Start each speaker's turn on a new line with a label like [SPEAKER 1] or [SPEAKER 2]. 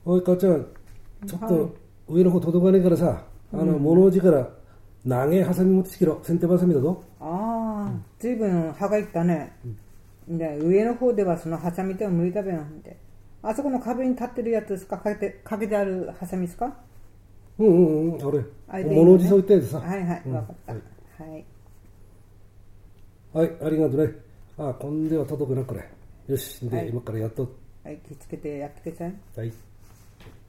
[SPEAKER 1] おい母ちゃん、ちょっと上の方届かねえからさ、物置から長いハサミ持ってきてろ。剪定ハサミだぞ。
[SPEAKER 2] ああ、ずいぶん歯がいったね。で上の方ではそのハサミでは無理だべんで。あそこの壁に立ってるやつですか？かけてあるハサミですか？
[SPEAKER 1] あれ、物置そういったやつさ。
[SPEAKER 2] はいはい、分かった。はい。
[SPEAKER 1] はい、ありがとうね。今度は届くな、これ。よし、で、今からやっと。
[SPEAKER 2] はい、気をつけてやってください。
[SPEAKER 1] はい。